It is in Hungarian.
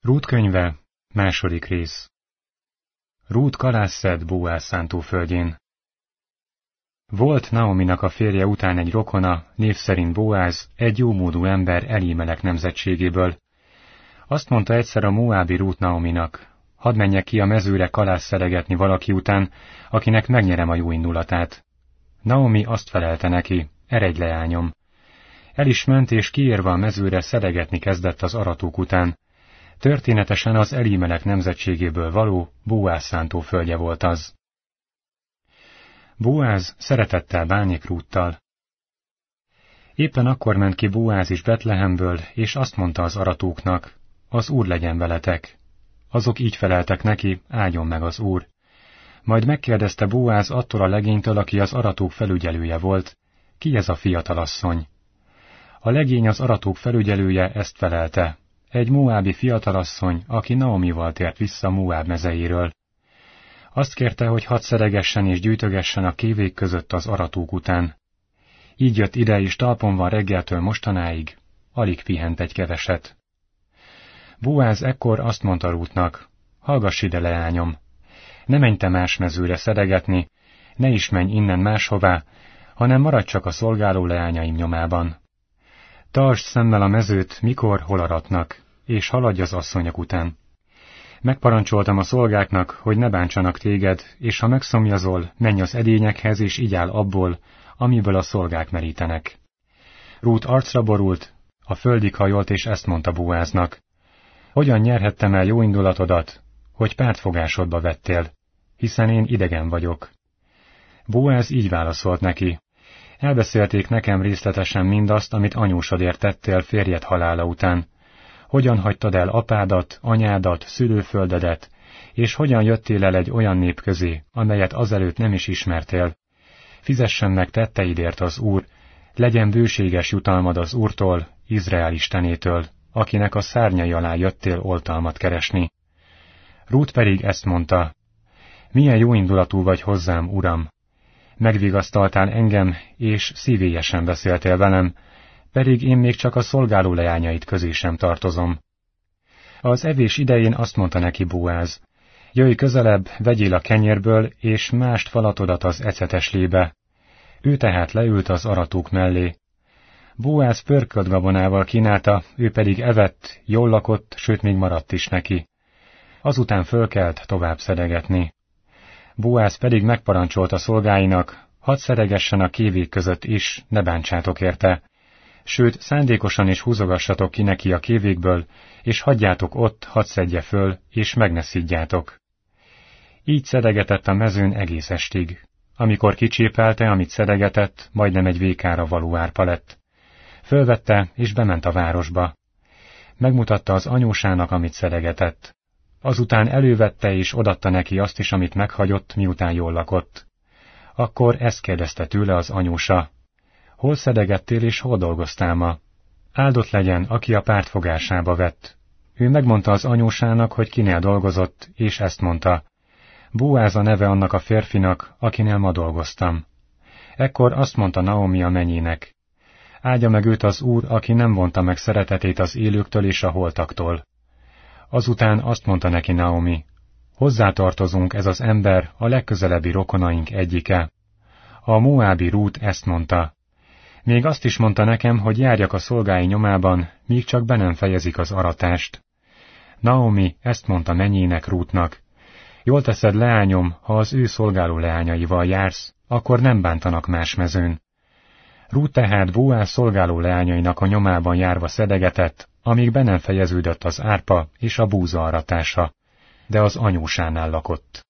Rút könyve, második rész. Rút kalász szed Boáz szántóföldjén. Volt Naominak a férje után egy rokona, név szerint Boáz, egy jómódú ember Elimelek nemzetségéből. Azt mondta egyszer a moábi Rút Naominak: hadd menjek ki a mezőre kalász szedegetni valaki után, akinek megnyerem a jó indulatát. Naomi azt felelte neki: eredj, leányom. El is ment, és kiérve a mezőre szedegetni kezdett az aratók után. Történetesen az Elimelek nemzetségéből való Boáz szántóföldje volt az. Boáz szeretettel bánik Rúttal. Éppen akkor ment ki Boáz is Betlehemből, és azt mondta az aratóknak: az Úr legyen veletek. Azok így feleltek neki: áldjon meg az Úr. Majd megkérdezte Boáz attól a legénytől, aki az aratók felügyelője volt: ki ez a fiatalasszony? A legény, az aratók felügyelője ezt felelte: egy moábi fiatalasszony, aki Naomival tért vissza Moáb mezeiről. Azt kérte, hogy hadd szeregessen és gyűjtögessen a kévék között az aratók után. Így jött ide, és talpon van reggeltől mostanáig, alig pihent egy keveset. Boáz ekkor azt mondta Rútnak: hallgass ide, leányom, ne menj te más mezőre szedegetni, ne is menj innen máshová, hanem maradj csak a szolgáló leányaim nyomában. Tartsd szemmel a mezőt, mikor, hol aratnak, és haladj az asszonyok után. Megparancsoltam a szolgáknak, hogy ne bántsanak téged, és ha megszomjazol, menj az edényekhez, és igyál abból, amiből a szolgák merítenek. Rút arcra borult, a földig hajolt, és ezt mondta Boáznak: hogyan nyerhettem el jó indulatodat, hogy pártfogásodba vettél, hiszen én idegen vagyok. Boáz így válaszolt neki: elbeszélték nekem részletesen mindazt, amit anyósodért tettél férjed halála után. Hogyan hagytad el apádat, anyádat, szülőföldedet, és hogyan jöttél el egy olyan nép közé, amelyet azelőtt nem is ismertél. Fizessen meg tetteidért az Úr, legyen bőséges jutalmad az Úrtól, Izrael istenétől, akinek a szárnyai alá jöttél oltalmat keresni. Rút pedig ezt mondta: milyen jóindulatú vagy hozzám, uram! Megvigasztaltál engem, és szívélyesen beszéltél velem, pedig én még csak a szolgáló leányait közé sem tartozom. Az evés idején azt mondta neki Boáz: jöjj közelebb, vegyél a kenyérből, és mást falatodat az eceteslébe. Ő tehát leült az aratók mellé. Boáz pörkölt gabonával kínálta, ő pedig evett, jól lakott, sőt még maradt is neki. Azután fölkelt tovább szedegetni. Boáz pedig megparancsolta szolgáinak: hadd szeregessen a kévék között is, ne bántsátok érte. Sőt, szándékosan is húzogassatok ki neki a kévékből, és hagyjátok ott, hadd szedje föl, és meg ne szidjátok. Így szedegetett a mezőn egész estig. Amikor kicsépelte, amit szedegetett, majdnem egy vékára való árpa lett. Fölvette, és bement a városba. Megmutatta az anyósának, amit szedegetett. Azután elővette, és odatta neki azt is, amit meghagyott, miután jól lakott. Akkor ezt kérdezte tőle az anyósa: hol szedegettél, és hol dolgoztál ma? Áldott legyen, aki a pártfogásába vett. Ő megmondta az anyósának, hogy kinél dolgozott, és ezt mondta: Boáz a neve annak a férfinak, akinél ma dolgoztam. Ekkor azt mondta Naomi a mennyének: áldja meg őt az Úr, aki nem vonta meg szeretetét az élőktől és a holtaktól. Azután azt mondta neki Naomi: hozzátartozunk, ez az ember a legközelebbi rokonaink egyike. A moábi Rút ezt mondta: még azt is mondta nekem, hogy járjak a szolgái nyomában, míg csak be nem fejezik az aratást. Naomi ezt mondta mennyének, Rútnak: jól teszed, leányom, ha az ő szolgáló leányaival jársz, akkor nem bántanak más mezőn. Rút tehát Boáz szolgáló leányainak a nyomában járva szedegetett, amíg be nem fejeződött az árpa és a búza aratása, de az anyósánál lakott.